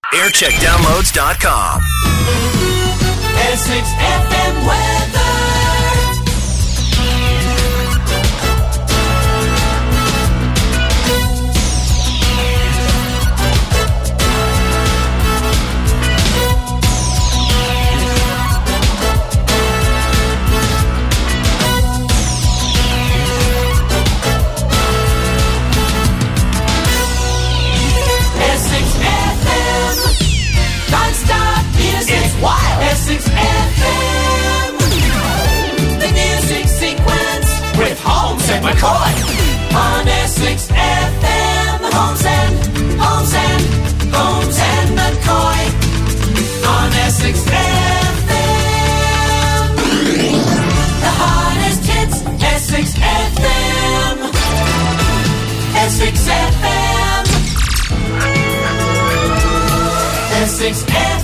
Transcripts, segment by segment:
Aircheckdownloads.com. Essex FM weather. Essex FM, the music sequence with Holmes and McCoy on Essex FM. Holmes and McCoy on Essex FM. The hottest hits, Essex FM. Essex FM. Essex FM.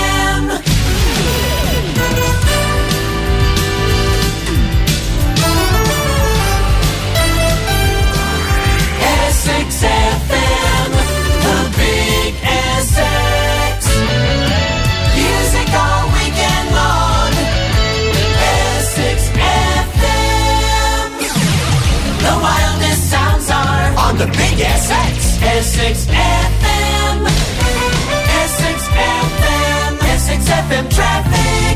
Essex FM, the big Essex. Music all weekend long. Essex FM. The wildest sounds are on the big Essex. Essex FM. Essex FM. Essex FM traffic.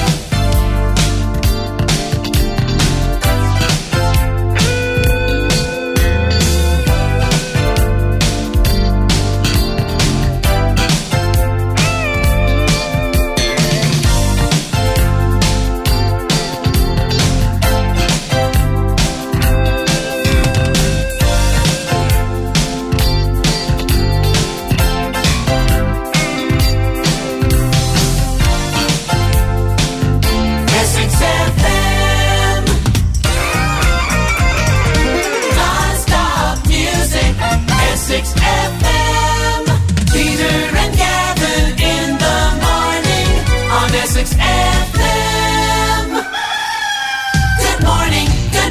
Essex FM, Peter and Gavin in the morning on Essex FM. Good morning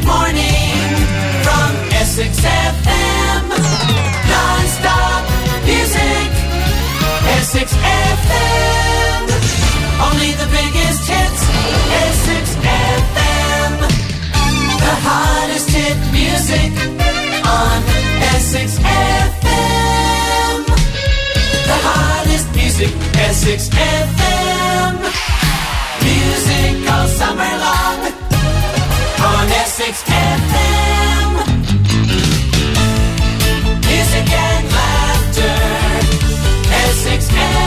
from Essex FM. Non-stop music, Essex FM. Only the biggest hits, Essex FM. The hottest hit music on Essex FM. The hottest music, Essex FM. Music all summer long on Essex FM. Music and laughter, Essex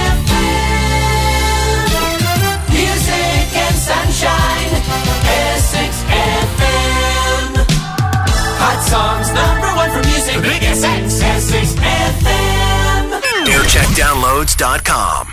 FM. Music and sunshine, Essex FM. Hot songs, #1 for music, big Essex FM. Aircheckdownloads.com.